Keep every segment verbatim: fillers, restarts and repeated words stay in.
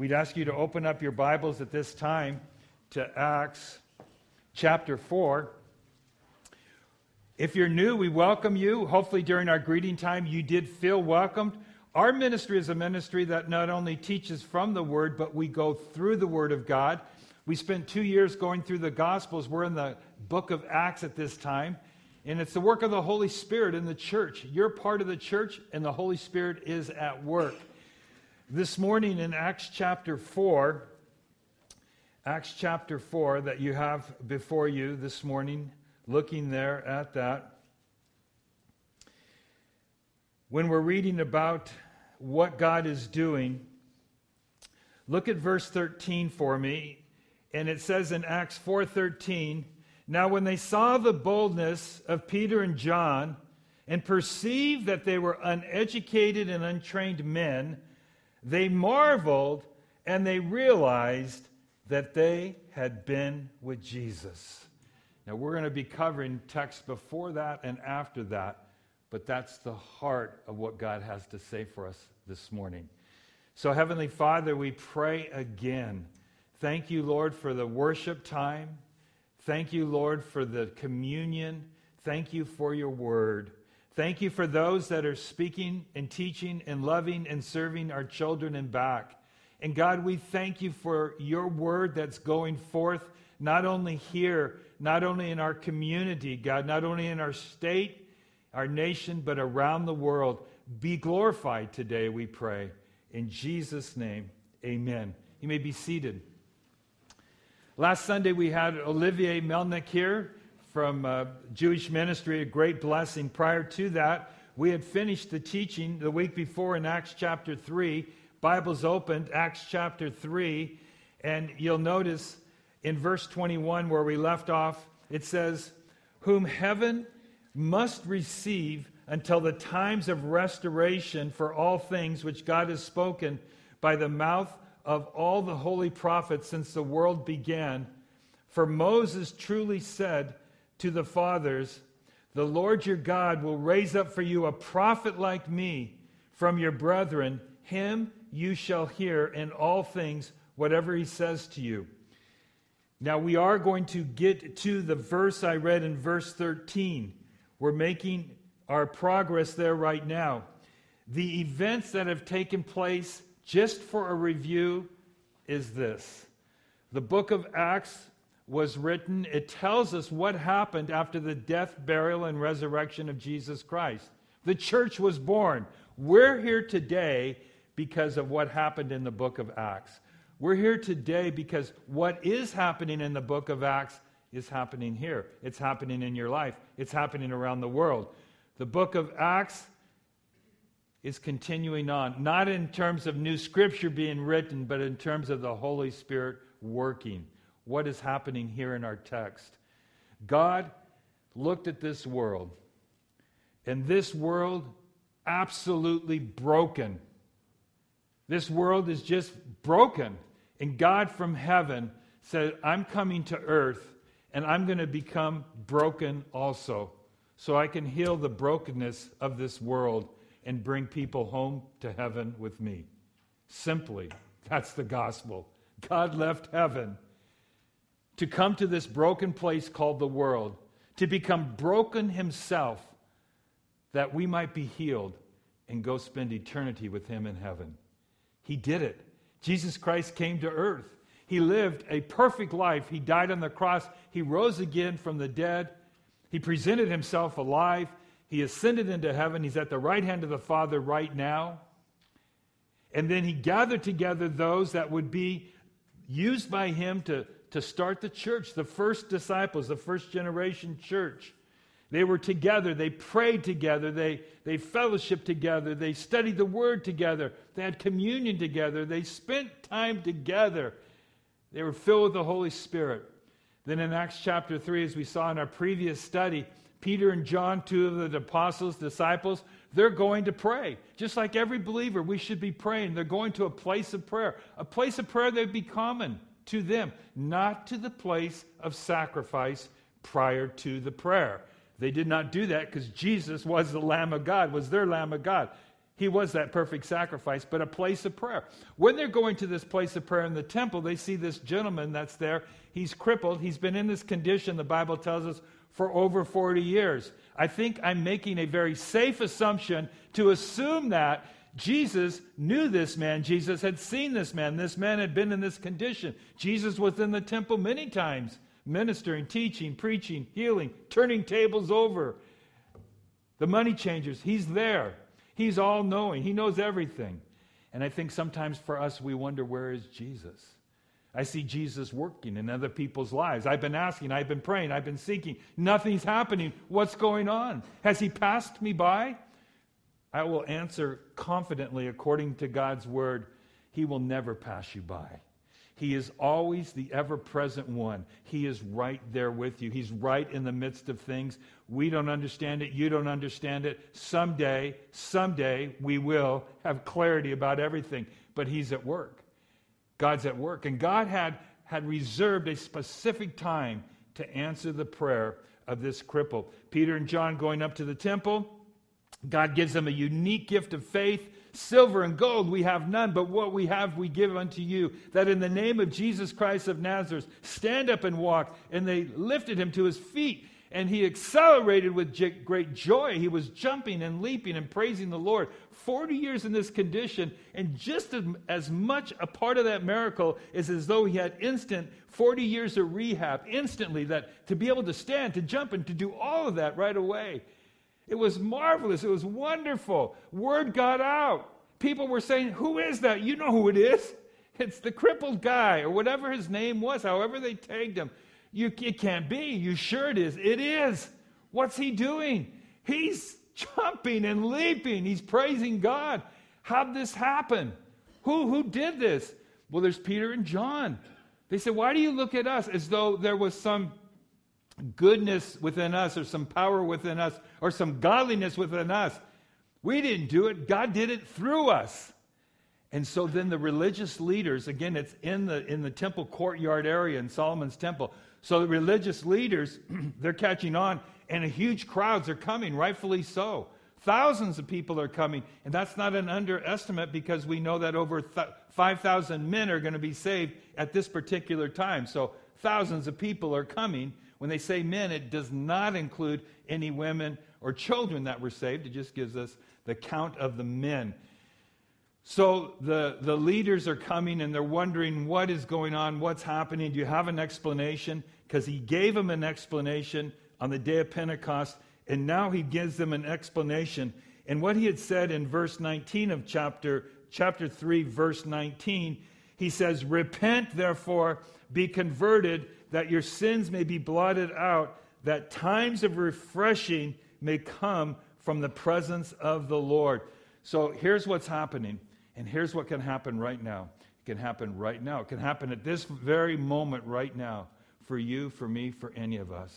we'd ask you to open up your Bibles at this time to Acts chapter four. If you're new, we welcome you. Hopefully during our greeting time you did feel welcomed. Our ministry is a ministry that not only teaches from the Word, but we go through the Word of God. We spent two years going through the Gospels. We're in the book of Acts at this time. And it's the work of the Holy Spirit in the church. You're part of the church, and the Holy Spirit is at work. This morning in Acts chapter four, Acts chapter four that you have before you this morning, looking there at that. When we're reading about what God is doing, look at verse thirteen for me. And it says in Acts four thirteen, "Now when they saw the boldness of Peter and John and perceived that they were uneducated and untrained men, they marveled and they realized that they had been with Jesus." Now we're going to be covering texts before that and after that, but that's the heart of what God has to say for us this morning. So Heavenly Father, we pray again. Thank you, Lord, for the worship time. Thank you, Lord, for the communion. Thank you for your word. Thank you for those that are speaking and teaching and loving and serving our children and back. And God, we thank you for your word that's going forth, not only here, not only in our community, God, not only in our state, our nation, but around the world. Be glorified today, we pray. In Jesus' name, amen. You may be seated. Last Sunday we had Olivier Melnick here from uh, Jewish Ministry, a great blessing. Prior to that, we had finished the teaching the week before in Acts chapter three. Bibles opened, Acts chapter three, and you'll notice in verse twenty-one where we left off, it says, "Whom heaven must receive until the times of restoration for all things which God has spoken by the mouth of all the holy prophets since the world began. For Moses truly said to the fathers, 'The Lord your God will raise up for you a prophet like me from your brethren. Him you shall hear in all things, whatever he says to you.'" Now we are going to get to the verse I read in verse thirteen. We're making our progress there right now. The events that have taken place, just for a review, is this. The book of Acts was written. It tells us what happened after the death, burial, and resurrection of Jesus Christ. The church was born. We're here today because of what happened in the book of Acts. We're here today because what is happening in the book of Acts is happening here. It's happening in your life. It's happening around the world. The book of Acts is continuing on, not in terms of new scripture being written, but in terms of the Holy Spirit working. What is happening here in our text? God looked at this world, and this world absolutely broken. This world is just broken. And God from heaven said, "I'm coming to earth, and I'm going to become broken also, so I can heal the brokenness of this world and bring people home to heaven with me." Simply, that's the gospel. God left heaven to come to this broken place called the world, to become broken himself, that we might be healed and go spend eternity with him in heaven. He did it. Jesus Christ came to earth. He lived a perfect life. He died on the cross. He rose again from the dead. He presented himself alive. He ascended into heaven. He's at the right hand of the Father right now. And then he gathered together those that would be used by him to, to start the church, the first disciples, the first generation church. They were together. They prayed together. They, they fellowshiped together. They studied the Word together. They had communion together. They spent time together. They were filled with the Holy Spirit. Then in Acts chapter three, as we saw in our previous study, Peter and John, two of the apostles, disciples, they're going to pray. Just like every believer, we should be praying. They're going to a place of prayer. A place of prayer that would be common to them, not to the place of sacrifice prior to the prayer. They did not do that because Jesus was the Lamb of God, was their Lamb of God. He was that perfect sacrifice, but a place of prayer. When they're going to this place of prayer in the temple, they see this gentleman that's there. He's crippled. He's been in this condition, the Bible tells us, for over forty years. I think I'm making a very safe assumption to assume that Jesus knew this man. Jesus had seen this man. This man had been in this condition. Jesus was in the temple many times, ministering, teaching, preaching, healing, turning tables over. The money changers, he's there. He's all-knowing. He knows everything. And I think sometimes for us, we wonder, where is Jesus? I see Jesus working in other people's lives. I've been asking, I've been praying, I've been seeking. Nothing's happening. What's going on? Has he passed me by? I will answer confidently, according to God's word, he will never pass you by. He is always the ever-present one. He is right there with you. He's right in the midst of things. We don't understand it. You don't understand it. Someday, someday, we will have clarity about everything. But he's at work. God's at work. And God had, had reserved a specific time to answer the prayer of this cripple. Peter and John going up to the temple. God gives them a unique gift of faith. Silver and gold we have none, but what we have we give unto you, that in the name of Jesus Christ of Nazareth, stand up and walk. And they lifted him to his feet, and he accelerated with j- great joy. He was jumping and leaping and praising the Lord. Forty years in this condition, and just as, as much a part of that miracle is as though he had instant forty years of rehab, instantly, that to be able to stand, to jump, and to do all of that right away. It was marvelous. It was wonderful. Word got out. People were saying, who is that? You know who it is. It's the crippled guy, or whatever his name was, however they tagged him. You, it can't be. You sure it is? It is. What's he doing? He's jumping and leaping. He's praising God. How'd this happen? Who, who did this? Well, there's Peter and John. They said, why do you look at us as though there was some goodness within us, or some power within us, or some godliness within us? We didn't do it. God did it through us. And so then the religious leaders, again, it's in the in the temple courtyard area in Solomon's temple. So the religious leaders, they're catching on, and huge crowds are coming, rightfully so. Thousands of people are coming, and that's not an underestimate, because we know that over th- five thousand men are going to be saved at this particular time. So thousands of people are coming. When they say men, it does not include any women or children that were saved. It just gives us the count of the men. So the, the leaders are coming, and they're wondering what is going on, what's happening. Do you have an explanation? Because he gave them an explanation on the day of Pentecost, and now he gives them an explanation. And what he had said in verse nineteen of chapter, chapter three, verse nineteen, he says, repent, therefore, be converted, that your sins may be blotted out, that times of refreshing may come from the presence of the Lord. So here's what's happening, and here's what can happen right now. It can happen right now. It can happen at this very moment right now, for you, for me, for any of us.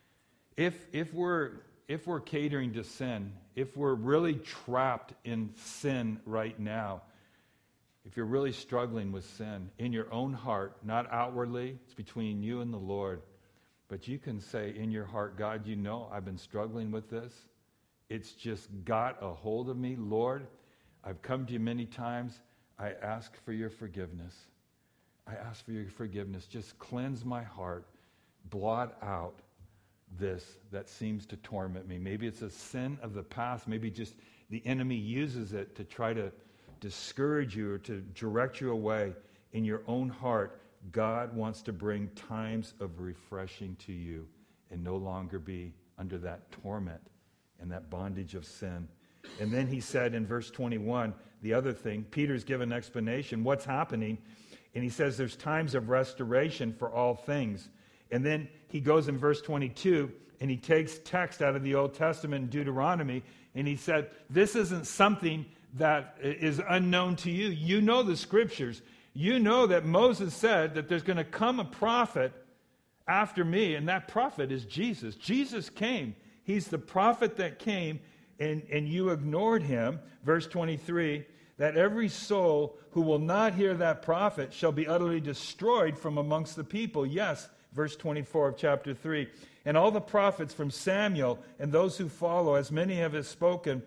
If if we're if we're catering to sin, if we're really trapped in sin right now, if you're really struggling with sin in your own heart, not outwardly, it's between you and the Lord, but you can say in your heart, God, you know I've been struggling with this. It's just got a hold of me. Lord, I've come to you many times. I ask for your forgiveness. I ask for your forgiveness. Just cleanse my heart. Blot out this that seems to torment me. Maybe it's a sin of the past. Maybe just the enemy uses it to try to discourage you or to direct you away. In your own heart, God wants to bring times of refreshing to you and no longer be under that torment and that bondage of sin. And then he said in verse twenty-one, the other thing, Peter's given an explanation, what's happening, and he says there's times of restoration for all things. And then he goes in verse twenty-two, and he takes text out of the Old Testament in Deuteronomy, and he said, this isn't something that is unknown to you. You know the scriptures. You know that Moses said that there's going to come a prophet after me, and that prophet is Jesus. Jesus came. He's the prophet that came, and, and you ignored him. Verse twenty-three, that every soul who will not hear that prophet shall be utterly destroyed from amongst the people. Yes, verse twenty-four of chapter three. And all the prophets from Samuel and those who follow, as many have spoken,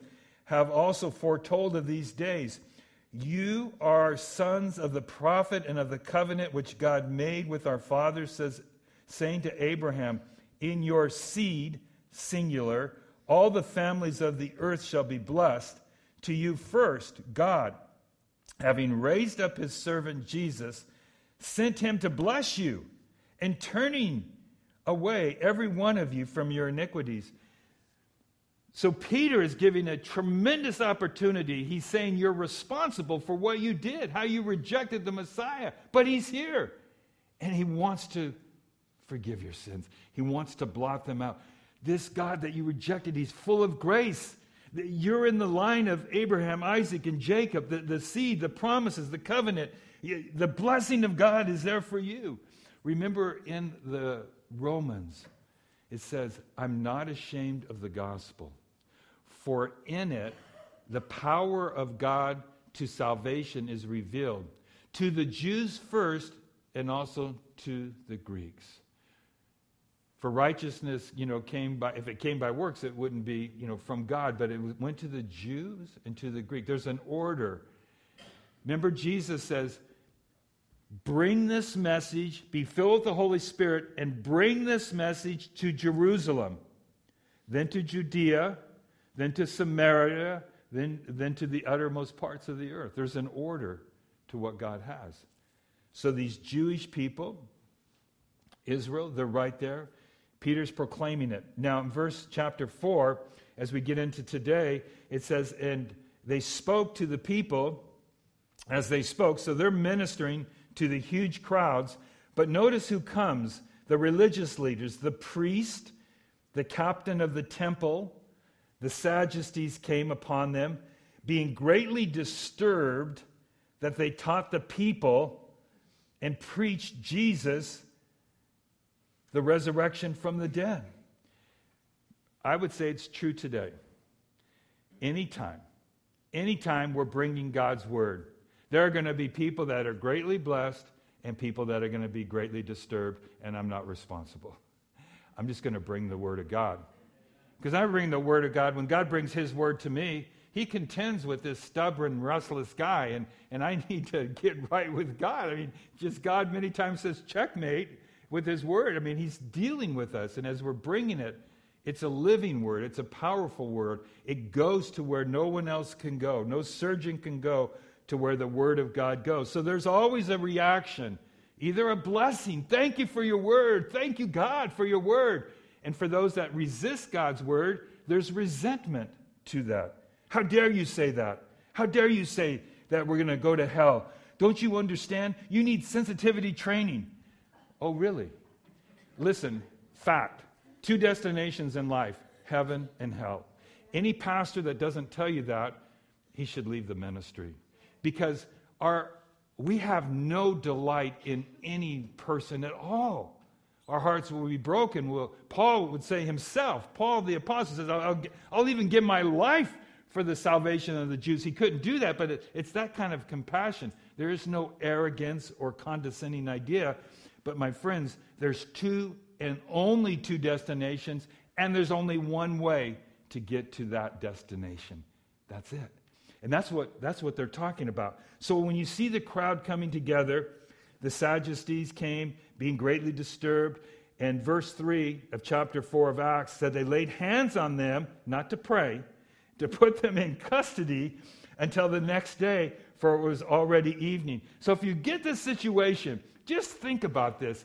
have also foretold of these days. You are sons of the prophet and of the covenant which God made with our fathers, says, saying to Abraham, in your seed, singular, all the families of the earth shall be blessed. To you first, God, having raised up his servant Jesus, sent him to bless you, and turning away every one of you from your iniquities. So Peter is giving a tremendous opportunity. He's saying you're responsible for what you did, how you rejected the Messiah. But he's here, and he wants to forgive your sins. He wants to blot them out. This God that you rejected, he's full of grace. You're in the line of Abraham, Isaac, and Jacob, the, the seed, the promises, the covenant. The blessing of God is there for you. Remember in the Romans, it says, I'm not ashamed of the gospel, for in it the power of God to salvation is revealed, to the Jews first and also to the Greeks. For righteousness, you know, came by, if it came by works, it wouldn't be, you know, from God, but it went to the Jews and to the Greek. There's an order. Remember, Jesus says, bring this message, be filled with the Holy Spirit, and bring this message to Jerusalem, then to Judea, then to Samaria, then, then to the uttermost parts of the earth. There's an order to what God has. So these Jewish people, Israel, they're right there. Peter's proclaiming it. Now in verse chapter four, as we get into today, it says, and they spoke to the people as they spoke. So they're ministering to the huge crowds. But notice who comes. The religious leaders, the priest, the captain of the temple, the Sadducees came upon them, being greatly disturbed that they taught the people and preached Jesus, the resurrection from the dead. I would say it's true today. Anytime, anytime we're bringing God's word, there are going to be people that are greatly blessed and people that are going to be greatly disturbed, and I'm not responsible. I'm just going to bring the word of God. Because I bring the word of God. When God brings his word to me, he contends with this stubborn, restless guy, and, and I need to get right with God. I mean, just God many times says checkmate with his word. I mean, he's dealing with us, and as we're bringing it, it's a living word. It's a powerful word. It goes to where no one else can go. No surgeon can go to where the word of God goes. So there's always a reaction, either a blessing. Thank you for your word. Thank you, God, for your word. And for those that resist God's word, there's resentment to that. How dare you say that? How dare you say that we're going to go to hell? Don't you understand? You need sensitivity training. Oh, really? Listen, fact. Two destinations in life, heaven and hell. Any pastor that doesn't tell you that, he should leave the ministry. Because our we have no delight in any person at all. Our hearts will be broken. We'll, Paul would say himself, Paul the apostle says, I'll, I'll, I'll even give my life for the salvation of the Jews. He couldn't do that, but it, it's that kind of compassion. There is no arrogance or condescending idea. But my friends, there's two and only two destinations, and there's only one way to get to that destination. That's it. And that's what that's what they're talking about. So when you see the crowd coming together, the Sadducees came, being greatly disturbed, and verse three of chapter four of Acts said they laid hands on them, not to pray, to put them in custody until the next day, for it was already evening. So if you get this situation, just think about this.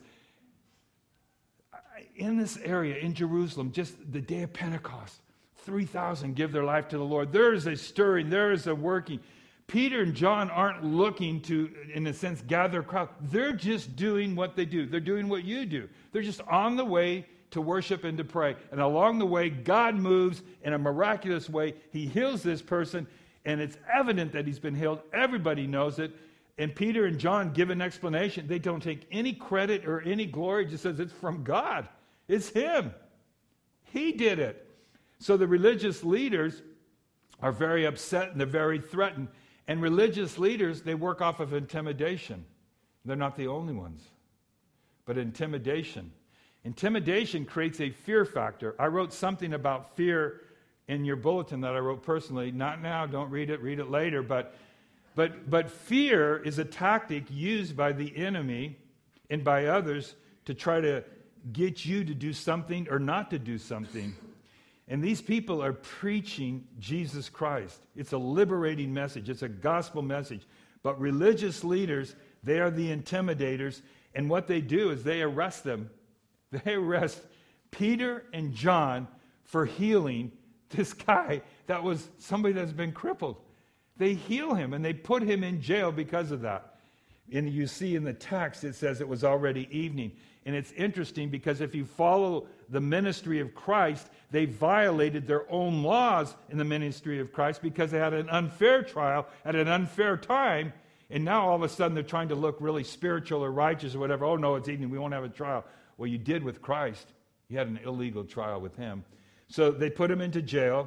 In this area, in Jerusalem, just the day of Pentecost, three thousand give their life to the Lord. There is a stirring, there is a working. Peter and John aren't looking to, in a sense, gather a crowd. They're just doing what they do. They're doing what you do. They're just on the way to worship and to pray. And along the way, God moves in a miraculous way. He heals this person, and it's evident that he's been healed. Everybody knows it. And Peter and John give an explanation. They don't take any credit or any glory. It just says it's from God. It's him. He did it. So the religious leaders are very upset and they're very threatened. And religious leaders, they work off of intimidation. They're not the only ones. But intimidation. Intimidation creates a fear factor. I wrote something about fear in your bulletin that I wrote personally. Not now, don't read it, read it later. But, but, but fear is a tactic used by the enemy and by others to try to get you to do something or not to do something. And these people are preaching Jesus Christ. It's a liberating message. It's a gospel message. But religious leaders, they are the intimidators. And what they do is they arrest them. They arrest Peter and John for healing this guy that was somebody that's been crippled. They heal him and they put him in jail because of that. And you see in the text, it says it was already evening. And it's interesting because if you follow the ministry of Christ, they violated their own laws in the ministry of Christ because they had an unfair trial at an unfair time. And now all of a sudden they're trying to look really spiritual or righteous or whatever. Oh, no, it's evening. We won't have a trial. Well, you did with Christ. You had an illegal trial with him. So they put him into jail,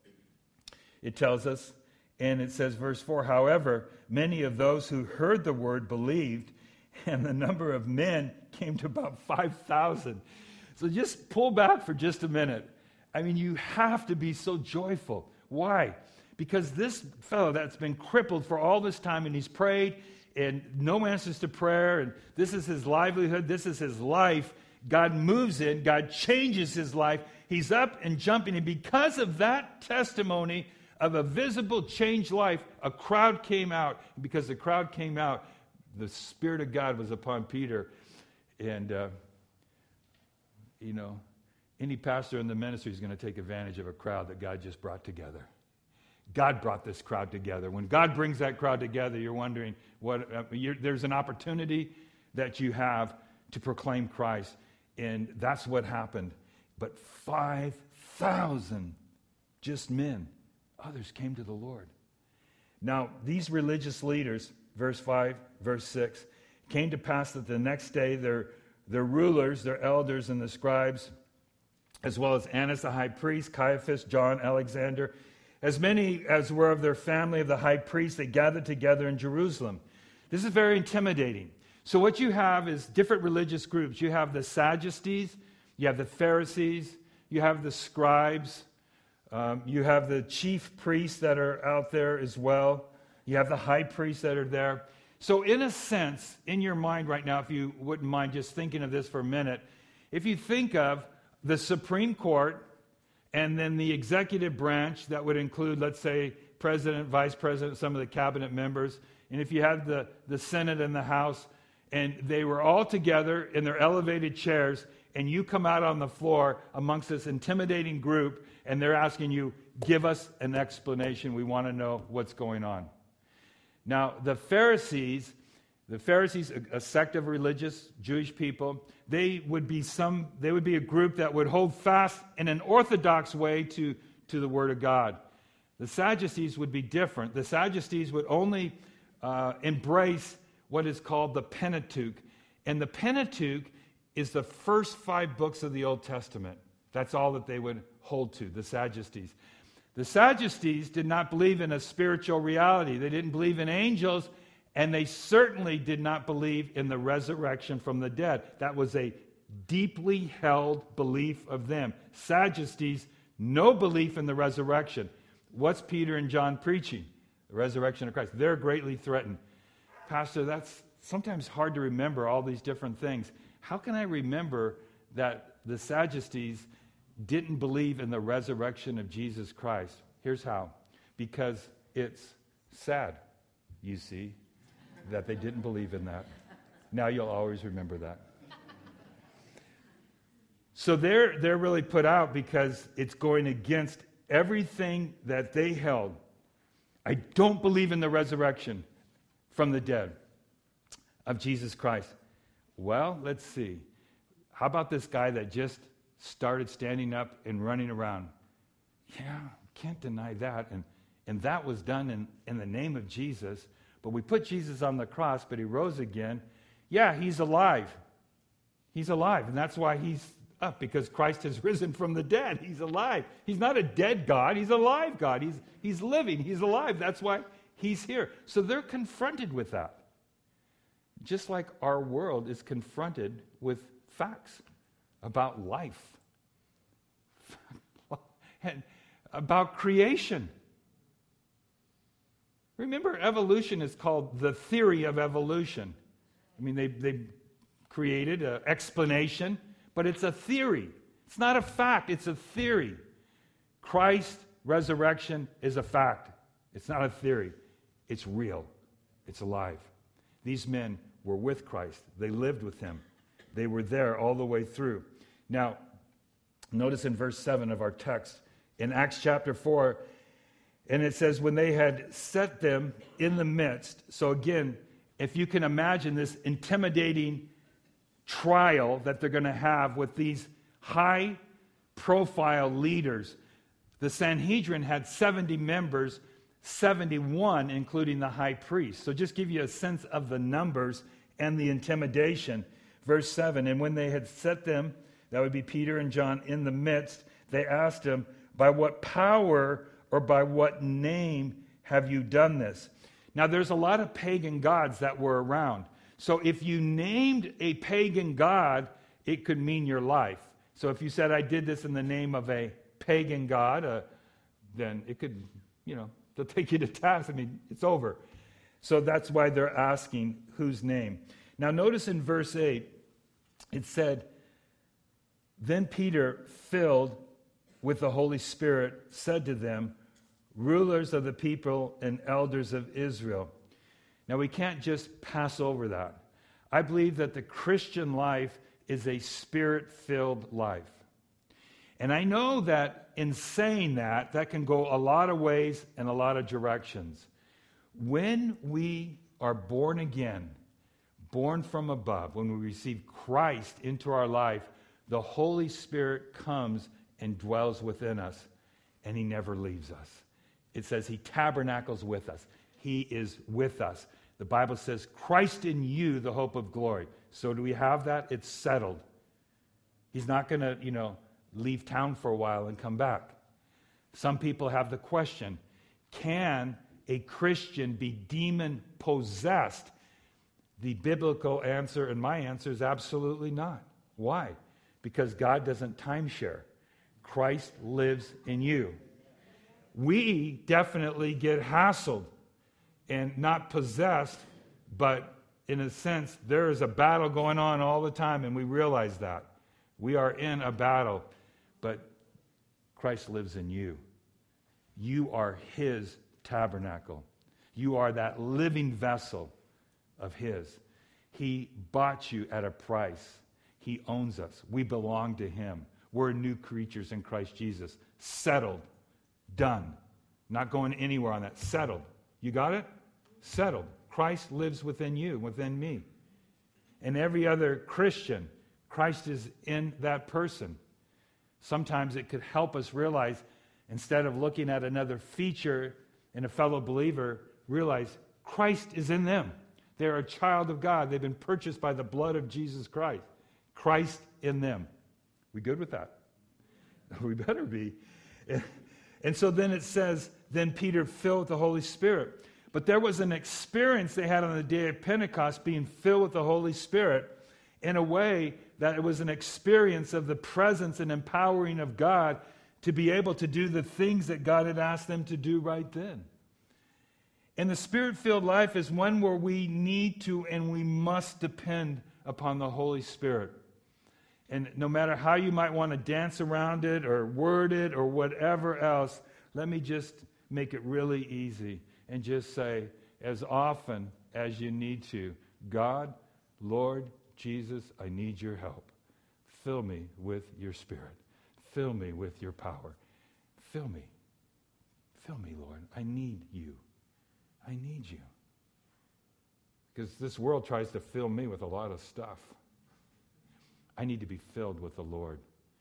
it tells us. And it says, verse four, however, many of those who heard the word believed, and the number of men came to about five thousand. So just pull back for just a minute. I mean, you have to be so joyful. Why? Because this fellow that's been crippled for all this time, and he's prayed, and no answers to prayer, and this is his livelihood, this is his life. God moves in, God changes his life. He's up and jumping, and because of that testimony of a visible changed life, a crowd came out. And because the crowd came out, the Spirit of God was upon Peter. And, uh, you know, any pastor in the ministry is going to take advantage of a crowd that God just brought together. God brought this crowd together. When God brings that crowd together, you're wondering, what? Uh, you're, there's an opportunity that you have to proclaim Christ. And that's what happened. But five thousand just men. Others came to the Lord. Now, these religious leaders, verse five, verse six, came to pass that the next day their, their rulers, their elders, and the scribes, as well as Annas the high priest, Caiaphas, John, Alexander, as many as were of their family of the high priest, they gathered together in Jerusalem. This is very intimidating. So what you have is different religious groups. You have the Sadducees, you have the Pharisees, you have the scribes, Um, you have the chief priests that are out there as well. You have the high priests that are there. So in a sense, in your mind right now, if you wouldn't mind just thinking of this for a minute, if you think of the Supreme Court and then the executive branch, that would include, let's say, president, vice president, some of the cabinet members, and if you had the, the Senate and the House, and they were all together in their elevated chairs, and you come out on the floor amongst this intimidating group, and they're asking you, give us an explanation. We want to know what's going on. Now, the Pharisees, the Pharisees, a, a sect of religious Jewish people, they would be some, they would be a group that would hold fast in an orthodox way to, to the Word of God. The Sadducees would be different. The Sadducees would only uh, embrace what is called the Pentateuch. And the Pentateuch is the first five books of the Old Testament. That's all that they would hold to, the Sadducees. The Sadducees did not believe in a spiritual reality. They didn't believe in angels, and they certainly did not believe in the resurrection from the dead. That was a deeply held belief of them. Sadducees, no belief in the resurrection. What's Peter and John preaching? The resurrection of Christ. They're greatly threatened. Pastor, that's sometimes hard to remember all these different things. How can I remember that the Sadducees didn't believe in the resurrection of Jesus Christ? Here's how. Because it's sad, you see, that they didn't believe in that. Now you'll always remember that. So they're, they're really put out because it's going against everything that they held. I don't believe in the resurrection from the dead of Jesus Christ. Well, let's see. How about this guy that just started standing up and running around? Yeah, can't deny that. And, and that was done in, in the name of Jesus. But we put Jesus on the cross, but he rose again. Yeah, he's alive. He's alive. And that's why he's up, because Christ has risen from the dead. He's alive. He's not a dead God. He's a live God. He's, he's living. He's alive. That's why he's here. So they're confronted with that. Just like our world is confronted with facts about life. And about creation. Remember, evolution is called the theory of evolution. I mean, they, they created an explanation, but it's a theory. It's not a fact, it's a theory. Christ's resurrection is a fact. It's not a theory. It's real. It's alive. These men were with Christ. They lived with him. They were there all the way through. Now, notice in verse seven of our text, in Acts chapter four, and it says, when they had set them in the midst. So again, if you can imagine this intimidating trial that they're going to have with these high-profile leaders. The Sanhedrin had seventy members, seventy-one including the high priest. So just give you a sense of the numbers and the intimidation. Verse seven, and when they had set them, that would be Peter and John, in the midst, they asked him, by what power or by what name have you done this? Now, there's a lot of pagan gods that were around. So if you named a pagan god, it could mean your life. So if you said, I did this in the name of a pagan god, uh, then it could, you know, they'll take you to task. I mean, it's over. So that's why they're asking whose name. Now, notice in verse eight, it said, then Peter, filled with the Holy Spirit, said to them, rulers of the people and elders of Israel. Now, we can't just pass over that. I believe that the Christian life is a spirit-filled life. And I know that in saying that, that can go a lot of ways and a lot of directions. When we are born again, born from above, when we receive Christ into our life, the Holy Spirit comes and dwells within us, and he never leaves us. It says he tabernacles with us. He is with us. The Bible says, Christ in you, the hope of glory. So do we have that? It's settled. He's not going to, you know, leave town for a while and come back. Some people have the question, can a Christian be demon-possessed? The biblical answer, and my answer, is absolutely not. Why? Because God doesn't timeshare. Christ lives in you. We definitely get hassled and not possessed, but in a sense, there is a battle going on all the time, and we realize that. We are in a battle, but Christ lives in you. You are his tabernacle. You are that living vessel of his. He bought you at a price. He owns us. We belong to him. We're new creatures in Christ Jesus. Settled. Done. Not going anywhere on that. Settled. You got it? Settled. Christ lives within you, within me. And every other Christian, Christ is in that person. Sometimes it could help us realize, instead of looking at another feature in a fellow believer, realize Christ is in them. They're a child of God. They've been purchased by the blood of Jesus Christ. Christ in them. We good with that? We better be. And so then it says, then Peter filled with the Holy Spirit. But there was an experience they had on the day of Pentecost, being filled with the Holy Spirit, in a way that it was an experience of the presence and empowering of God to be able to do the things that God had asked them to do right then. And the Spirit-filled life is one where we need to and we must depend upon the Holy Spirit. And no matter how you might want to dance around it or word it or whatever else, let me just make it really easy and just say, as often as you need to, God, Lord Jesus, I need your help. Fill me with your Spirit. Fill me with your power. Fill me. Fill me, Lord. I need you. I need you. Because this world tries to fill me with a lot of stuff. I need to be filled with the Lord.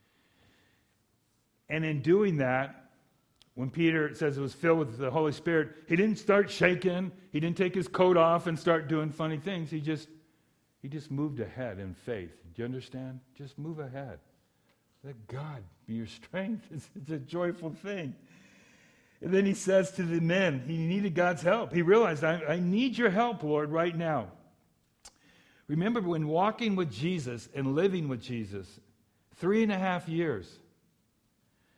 And in doing that, when Peter says it was filled with the Holy Spirit, he didn't start shaking. He didn't take his coat off and start doing funny things. He just, he just moved ahead in faith. Do you understand? Just move ahead. Let God be your strength. It's, it's a joyful thing. And then he says to the men, he needed God's help. He realized, I, I need your help, Lord, right now. Remember, when walking with Jesus and living with Jesus, three and a half years,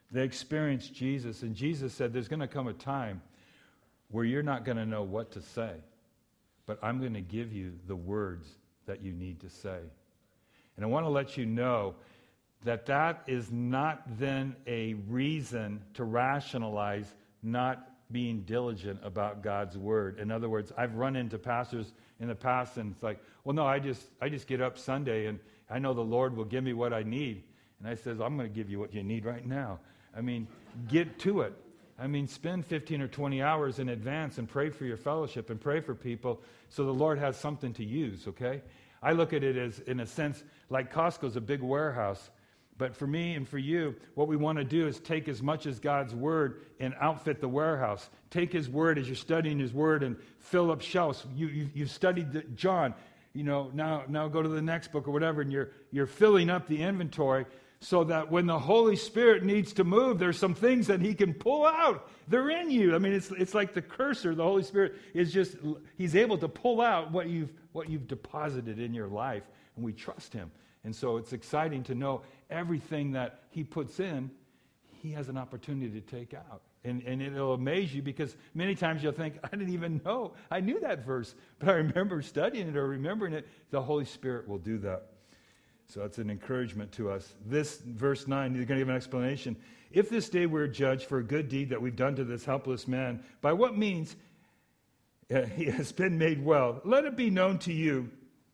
They experienced Jesus, and Jesus said, there's going to come a time where you're not going to know what to say, but I'm going to give you the words that you need to say. And I want to let you know that that is not then a reason to rationalize not being diligent about God's word. In other words, I've run into pastors in the past, and it's like, well, no, I just I just get up Sunday, and I know the Lord will give me what I need. And I says, I'm going to give you what you need right now. I mean, get to it. I mean, spend fifteen or twenty hours in advance and pray for your fellowship and pray for people so the Lord has something to use, okay? I look at it as, in a sense, like Costco's a big warehouse. But for me and for you, what we want to do is take as much as God's word and outfit the warehouse. Take his word as you're studying his word and fill up shelves. You, you, you've studied the, John. You know, now, now go to the next book or whatever, and you're, you're filling up the inventory so that when the Holy Spirit needs to move, there's some things that he can pull out. They're in you. I mean, it's it's like the cursor. The Holy Spirit is just, he's able to pull out what you've what you've deposited in your life, and we trust him. And so it's exciting to know everything that he puts in, he has an opportunity to take out. And, and it'll amaze you, because many times you'll think, I didn't even know. I knew that verse, but I remember studying it or remembering it. The Holy Spirit will do that. So it's an encouragement to us. This, verse nine, you're going to give an explanation. If this day we're judged for a good deed that we've done to this helpless man, by what means uh, he has been made well, let it be known to you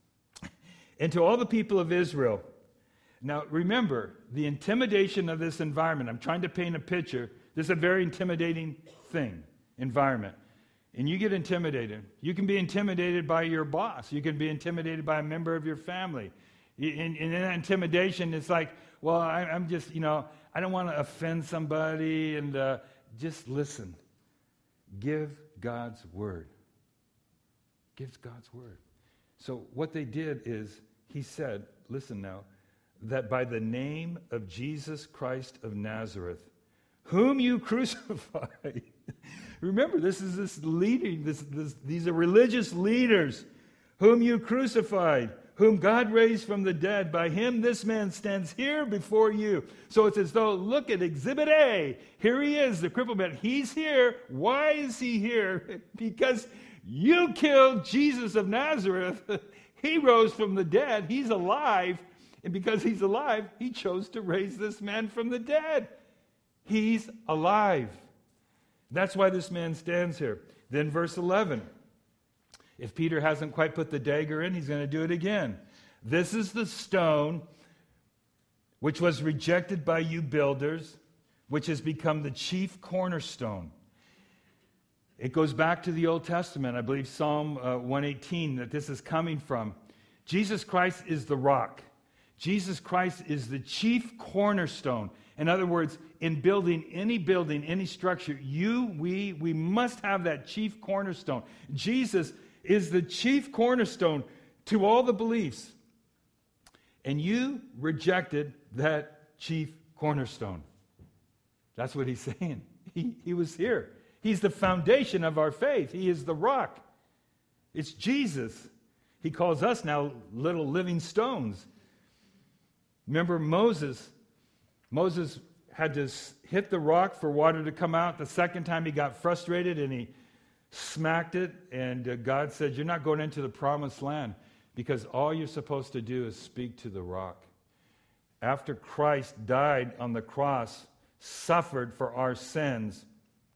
and to all the people of Israel. Now, remember, the intimidation of this environment, I'm trying to paint a picture. This is a very intimidating thing, environment. And you get intimidated. You can be intimidated by your boss. You can be intimidated by a member of your family. And in that intimidation, it's like, well, I, I'm just, you know, I don't want to offend somebody, and uh, just listen. Give God's word. Give God's word. So what they did is, he said, listen now, that by the name of Jesus Christ of Nazareth, whom you crucified. Remember, this is this leading, this, this, these are religious leaders, whom you crucified, whom God raised from the dead. By him, this man stands here before you. So it's as though, look at Exhibit A. Here he is, the crippled man. He's here. Why is he here? Because you killed Jesus of Nazareth. He rose from the dead. He's alive. And because he's alive, he chose to raise this man from the dead. He's alive. That's why this man stands here. Then verse eleven. If Peter hasn't quite put the dagger in, he's going to do it again. This is the stone which was rejected by you builders, which has become the chief cornerstone. It goes back to the Old Testament, I believe Psalm uh, one eighteen, that this is coming from. Jesus Christ is the rock. Jesus Christ is the chief cornerstone. In other words, in building any building, any structure, you, we, we must have that chief cornerstone. Jesus is the chief cornerstone to all the beliefs. And you rejected that chief cornerstone. That's what he's saying. He, he was here. He's the foundation of our faith. He is the rock. It's Jesus. He calls us now little living stones. Remember Moses? Moses had to hit the rock for water to come out. The second time he got frustrated and he smacked it. And uh, God said, you're not going into the promised land, because all you're supposed to do is speak to the rock. After Christ died on the cross, suffered for our sins,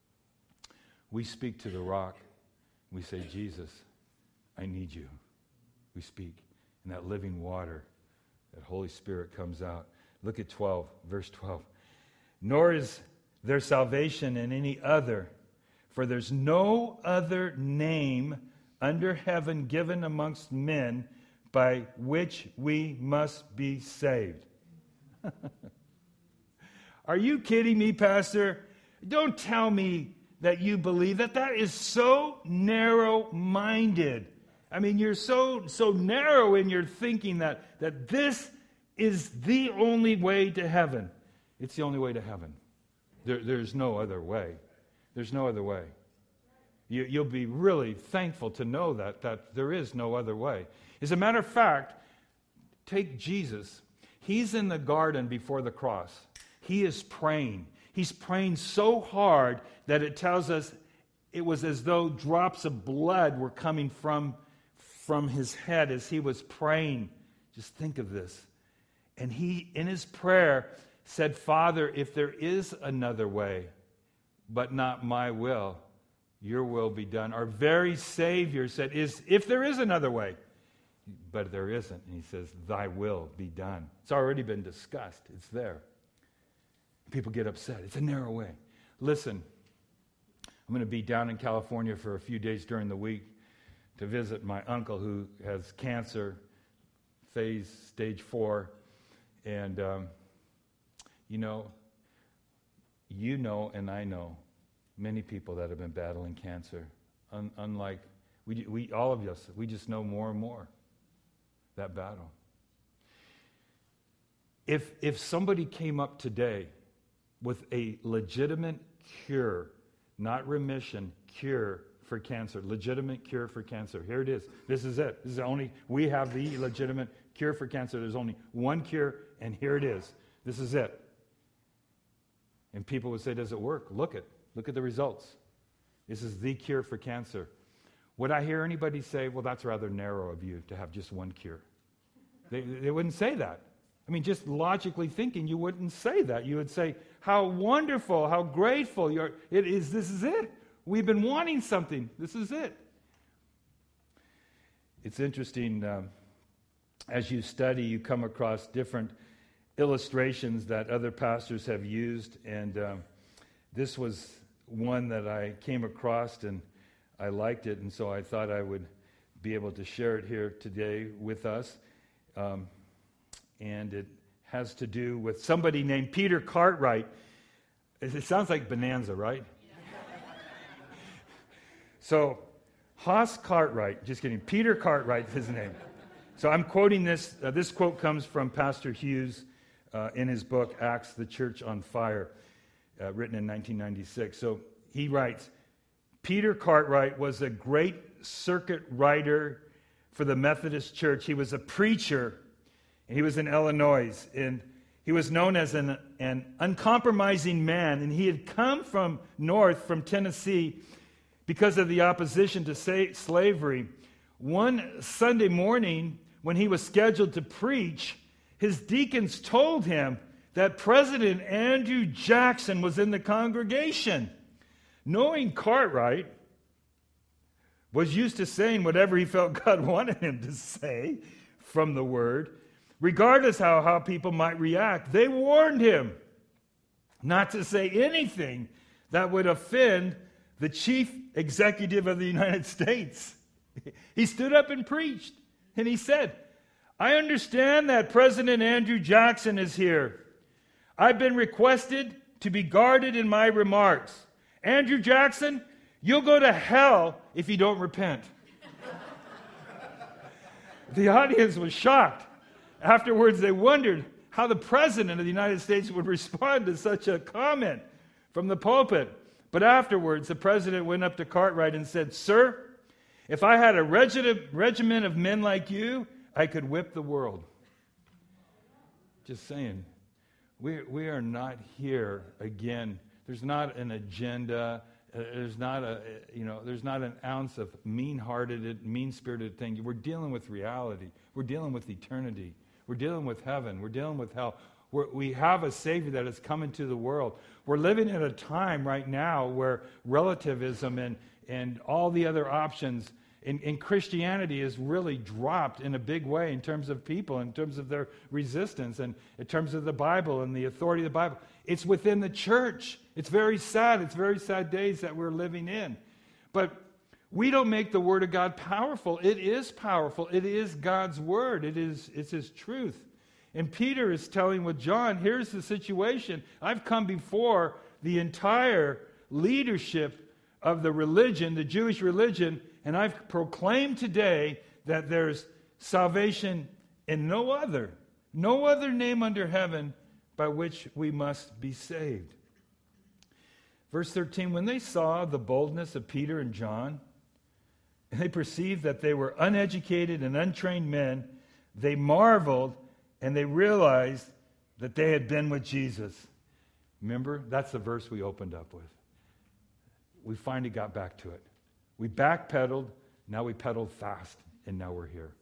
we speak to the rock. We say, Jesus, I need you. We speak. And that living water, that Holy Spirit comes out. Look at twelve, verse twelve. Nor is there salvation in any other, for there's no other name under heaven given amongst men by which we must be saved. Are you kidding me, Pastor? Don't tell me that you believe that. That is so narrow-minded. I mean, you're so so narrow in your thinking that, that this is the only way to heaven. It's the only way to heaven. There, there's no other way. There's no other way. You, you'll be really thankful to know that, that there is no other way. As a matter of fact, take Jesus. He's in the garden before the cross. He is praying. he's praying so hard that it tells us it was as though drops of blood were coming from, from his head as he was praying. Just think of this. And he, in his prayer, said, Father, if there is another way, but not my will, your will be done. Our very Savior said, "Is if there is another way," but there isn't. And he says, thy will be done. It's already been discussed. It's there. People get upset. It's a narrow way. Listen, I'm going to be down in California for a few days during the week to visit my uncle who has cancer, phase stage four. And, um, you know, you know and I know many people that have been battling cancer. Un- unlike, we, we, all of us, we just know more and more that battle. If, if somebody came up today with a legitimate cure, not remission, cure for cancer, legitimate cure for cancer, here it is. This is it. This is the only, we have the legitimate cure for cancer. There's only one cure, and here it is. This is it. And people would say, does it work? Look at, look at the results. This is the cure for cancer. Would I hear anybody say, well, that's rather narrow of you to have just one cure? They, they wouldn't say that. I mean, just logically thinking, you wouldn't say that. You would say, how wonderful, how grateful you're, it is, this is it. We've been wanting something. This is it. It's interesting, um, as you study, you come across different illustrations that other pastors have used, and um, this was one that I came across, and I liked it, and so I thought I would be able to share it here today with us. Um, and it has to do with somebody named Peter Cartwright. It sounds like Bonanza, right? Yeah. So, Hoss Cartwright, just kidding, Peter Cartwright is his name. So I'm quoting this. Uh, this quote comes from Pastor Hughes uh, in his book, Acts, the Church on Fire, uh, written in nineteen ninety-six. So he writes, Peter Cartwright was a great circuit rider for the Methodist Church. He was a preacher, and he was in Illinois, and he was known as an, an uncompromising man, and he had come from north, from Tennessee, because of the opposition to sa- slavery. One Sunday morning, when he was scheduled to preach, his deacons told him that President Andrew Jackson was in the congregation. Knowing Cartwright was used to saying whatever he felt God wanted him to say from the Word, regardless how, how people might react, they warned him not to say anything that would offend the chief executive of the United States. He stood up and preached, and he said, I understand that President Andrew Jackson is here. I've been requested to be guarded in my remarks. Andrew Jackson, you'll go to hell if you don't repent. The audience was shocked. Afterwards, they wondered how the President of the United States would respond to such a comment from the pulpit. But afterwards, the President went up to Cartwright and said, Sir, if I had a regi- regiment of men like you, I could whip the world. Just saying, we, we are not here, again, there's not an agenda, uh, there's not a, you know, there's not an ounce of mean-hearted, mean-spirited thing. We're dealing with reality. We're dealing with eternity. We're dealing with heaven. We're dealing with hell. We're, we have a Savior that has come into the world. We're living at a time right now where relativism and, and all the other options in, in Christianity is really dropped in a big way in terms of people, in terms of their resistance, and in terms of the Bible and the authority of the Bible. It's within the church. It's very sad. It's very sad days that we're living in. But we don't make the Word of God powerful. It is powerful. It is God's Word. It is, it's His truth. And Peter is telling with John, here's the situation. I've come before the entire leadership of the religion, the Jewish religion, and I've proclaimed today that there's salvation in no other, no other name under heaven by which we must be saved. Verse thirteen, when they saw the boldness of Peter and John, and they perceived that they were uneducated and untrained men, they marveled and they realized that they had been with Jesus. Remember? That's the verse we opened up with. We finally got back to it. We backpedaled, now we pedaled fast, and now we're here.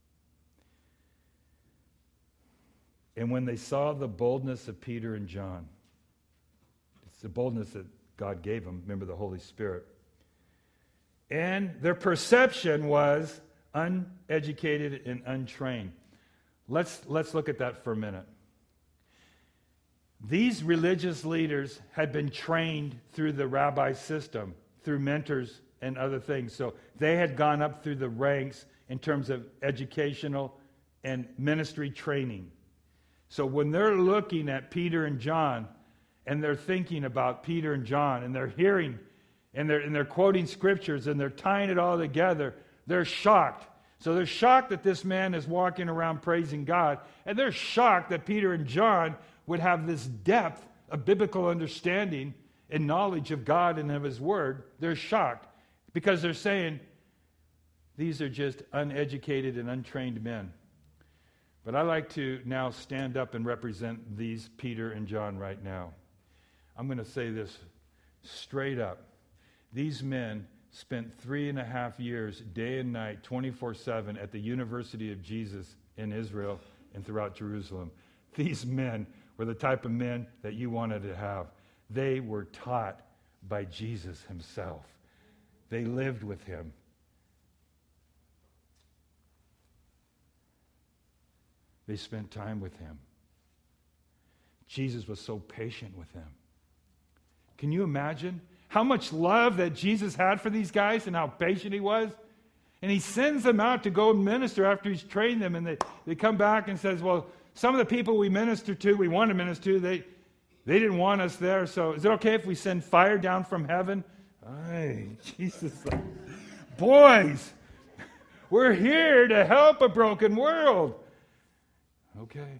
And when they saw the boldness of Peter and John, it's the boldness that God gave them, remember the Holy Spirit, and their perception was uneducated and untrained. Let's, let's look at that for a minute. These religious leaders had been trained through the rabbi system, through mentors and other things. So they had gone up through the ranks in terms of educational and ministry training. So when they're looking at Peter and John, and they're thinking about Peter and John, and they're hearing, and they're, and they're quoting scriptures, and they're tying it all together, they're shocked. So they're shocked that this man is walking around praising God, and they're shocked that Peter and John would have this depth of biblical understanding and knowledge of God and of His Word. They're shocked because they're saying, these are just uneducated and untrained men. But I like to now stand up and represent these Peter and John right now. I'm going to say this straight up. These men spent three and a half years, day and night, twenty-four seven, at the University of Jesus in Israel and throughout Jerusalem. These men were the type of men that you wanted to have. They were taught by Jesus Himself. They lived with Him. They spent time with Him. Jesus was so patient with them. Can you imagine how much love that Jesus had for these guys and how patient He was? And He sends them out to go and minister after He's trained them. And they, they come back and says, well, some of the people we minister to, we want to minister to, they, they didn't want us there. So is it okay if we send fire down from heaven? Ay, Jesus. Boys, we're here to help a broken world. Okay.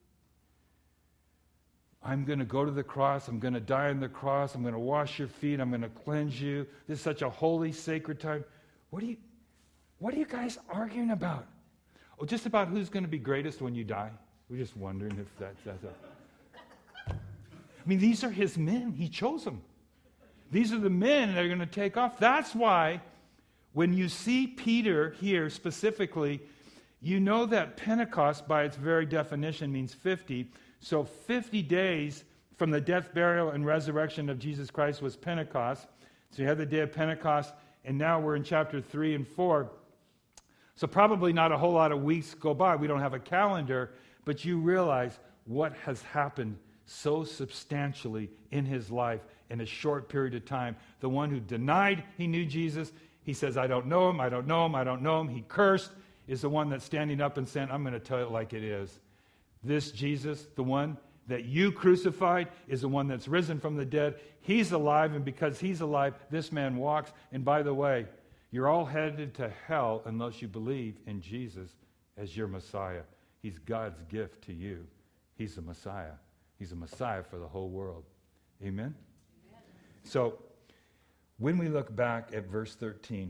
I'm going to go to the cross. I'm going to die on the cross. I'm going to wash your feet. I'm going to cleanse you. This is such a holy, sacred time. What are you, what are you guys arguing about? Oh, just about who's going to be greatest when you die? We're just wondering if that's... that's a... I mean, these are His men. He chose them. These are the men that are going to take off. That's why when you see Peter here specifically, you know that Pentecost, by its very definition, means fifty. So fifty days from the death, burial, and resurrection of Jesus Christ was Pentecost. So you had the day of Pentecost, and now we're in chapter three and four. So probably not a whole lot of weeks go by. We don't have a calendar, but you realize what has happened so substantially in his life in a short period of time. The one who denied he knew Jesus, he says, I don't know Him, I don't know Him, I don't know Him. He cursed, is the one that's standing up and saying, I'm going to tell it like it is. This Jesus, the one that you crucified, is the one that's risen from the dead. He's alive, and because He's alive, this man walks. And by the way, you're all headed to hell unless you believe in Jesus as your Messiah. He's God's gift to you. He's the Messiah. He's a Messiah for the whole world. Amen? Amen. So, when we look back at verse thirteen,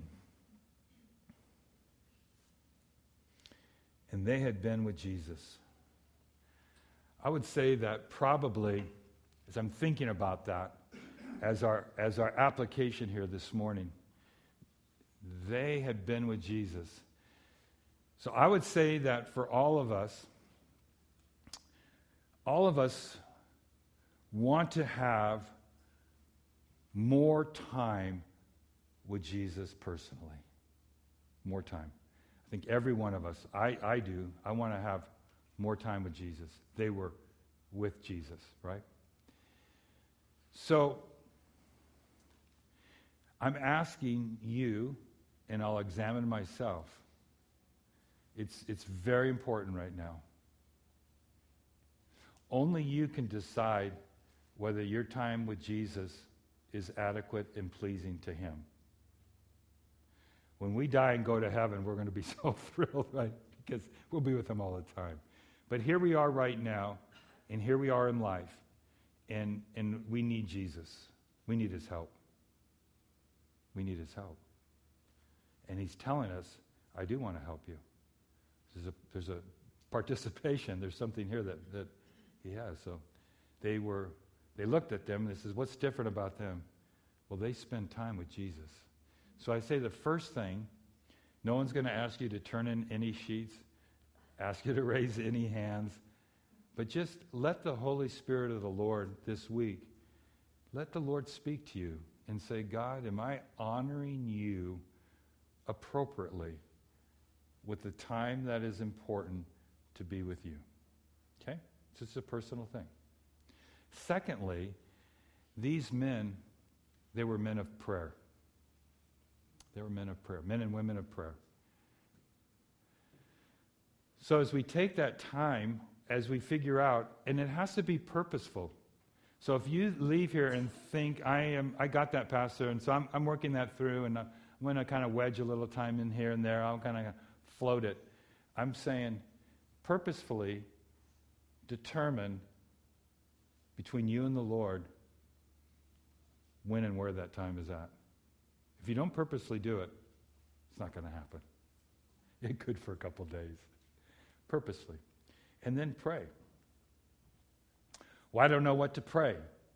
and they had been with Jesus, I would say that probably, as I'm thinking about that, as our, as our application here this morning, they had been with Jesus. So I would say that for all of us, all of us want to have more time with Jesus personally. More time. I think every one of us, I, I do, I want to have more time with Jesus. They were with Jesus, right? So, I'm asking you, and I'll examine myself. It's, it's very important right now. Only you can decide whether your time with Jesus is adequate and pleasing to Him. When we die and go to heaven, we're going to be so thrilled, right? Because we'll be with Him all the time. But here we are right now, and here we are in life, and, and we need Jesus. We need His help. We need His help. And He's telling us, I do want to help you. There's a, there's a participation. There's something here that, that He has. So they were They looked at them and they said, what's different about them? Well, they spend time with Jesus. So I say the first thing, no one's going to ask you to turn in any sheets, ask you to raise any hands, but just let the Holy Spirit of the Lord this week, let the Lord speak to you and say, God, am I honoring you appropriately with the time that is important to be with you? Okay? It's just a personal thing. Secondly, these men, they were men of prayer. They were men of prayer, men and women of prayer. So as we take that time, as we figure out, and it has to be purposeful. So if you leave here and think, I am, I got that, Pastor, and so I'm, I'm working that through, and I'm going to kind of wedge a little time in here and there, I'll kind of float it. I'm saying, purposefully determine between you and the Lord when and where that time is at. If you don't purposely do it, it's not going to happen. It could for a couple days. Purposely. And then pray. Well, I don't know what to pray.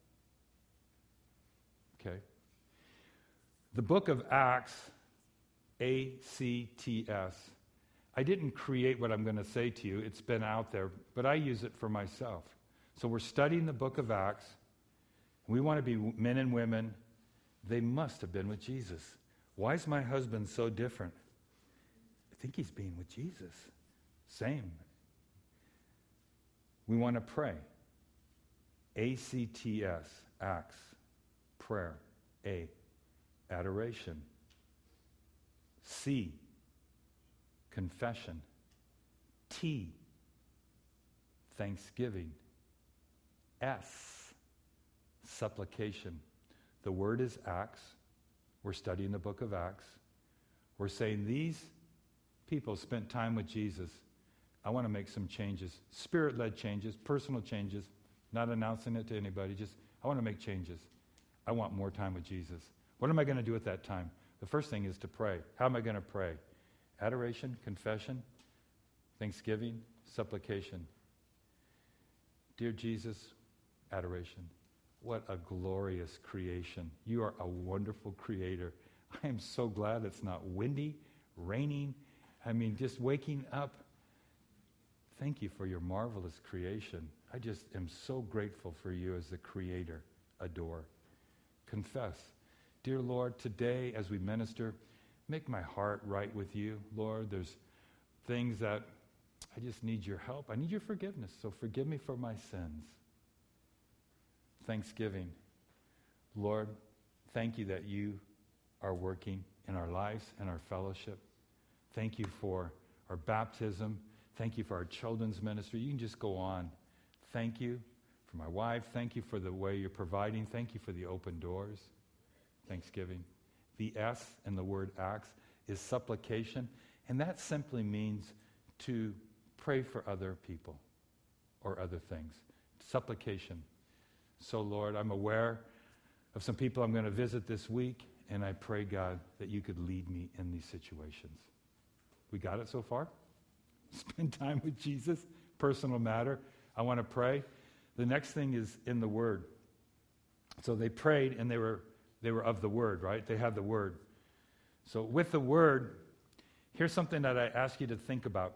Okay. The book of Acts, A C T S, I didn't create what I'm going to say to you. It's been out there, but I use it for myself. So we're studying the book of Acts. We want to be men and women. They must have been with Jesus. Why is my husband so different? I think he's being with Jesus. Same. We want to pray. A C T S, Acts, prayer. A, adoration. C, confession. T, thanksgiving. S, supplication. The word is Acts. We're studying the book of Acts. We're saying these people spent time with Jesus. I want to make some changes, spirit-led changes, personal changes, not announcing it to anybody, just I want to make changes. I want more time with Jesus. What am I going to do at that time? The first thing is to pray. How am I going to pray? Adoration, confession, thanksgiving, supplication. Dear Jesus, adoration. What a glorious creation. You are a wonderful creator. I am so glad it's not windy, raining. I mean, just waking up. Thank you for your marvelous creation. I just am so grateful for you as the creator. Adore. Confess. Dear Lord, today as we minister, make my heart right with you. Lord, there's things that I just need your help. I need your forgiveness. So forgive me for my sins. Thanksgiving. Lord, thank you that you are working in our lives and our fellowship. Thank you for our baptism. Thank you for our children's ministry. You can just go on. Thank you for my wife. Thank you for the way you're providing. Thank you for the open doors. Thanksgiving. The S in the word Acts is supplication, and that simply means to pray for other people or other things. Supplication. So, Lord, I'm aware of some people I'm going to visit this week, and I pray, God, that you could lead me in these situations. We got it so far? Spend time with Jesus, personal matter. I want to pray. The next thing is in the Word. So they prayed, and they were they were of the Word, right? They had the Word. So with the Word, here's something that I ask you to think about.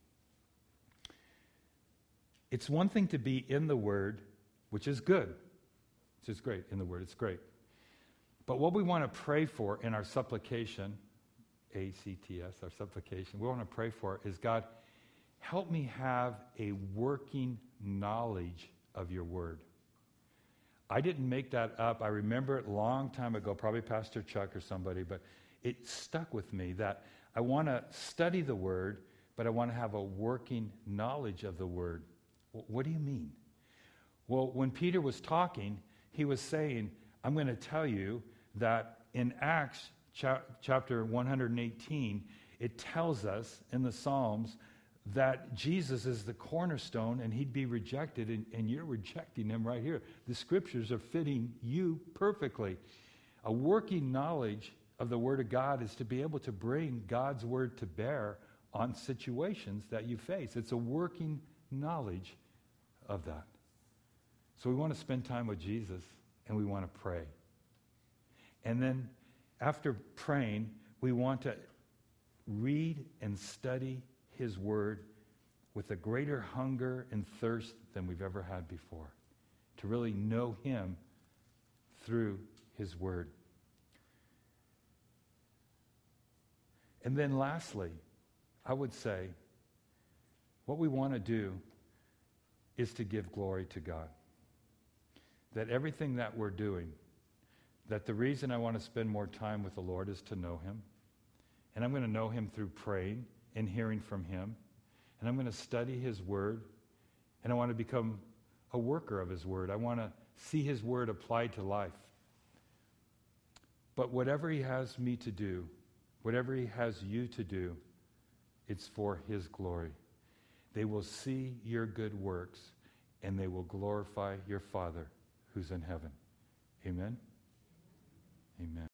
It's one thing to be in the Word, which is good, which is great. In the Word, it's great. But what we want to pray for in our supplication, A C T S, our supplication, we want to pray for is, God, help me have a working knowledge of your Word. I didn't make that up. I remember it a long time ago, probably Pastor Chuck or somebody, but it stuck with me that I want to study the Word, but I want to have a working knowledge of the Word. What do you mean? Well, when Peter was talking, he was saying, I'm going to tell you that in Acts cha- chapter one hundred eighteen, it tells us in the Psalms that Jesus is the cornerstone and he'd be rejected, and, and you're rejecting him right here. The scriptures are fitting you perfectly. A working knowledge of the Word of God is to be able to bring God's Word to bear on situations that you face. It's a working knowledge of that. So we want to spend time with Jesus, and we want to pray. And then after praying, we want to read and study his word with a greater hunger and thirst than we've ever had before, to really know him through his word. And then lastly, I would say, what we want to do is to give glory to God. That everything that we're doing, that the reason I want to spend more time with the Lord is to know him. And I'm going to know him through praying and hearing from him. And I'm going to study his word. And I want to become a worker of his word. I want to see his word applied to life. But whatever he has me to do, whatever he has you to do, it's for his glory. They will see your good works, and they will glorify your Father who's in heaven. Amen? Amen.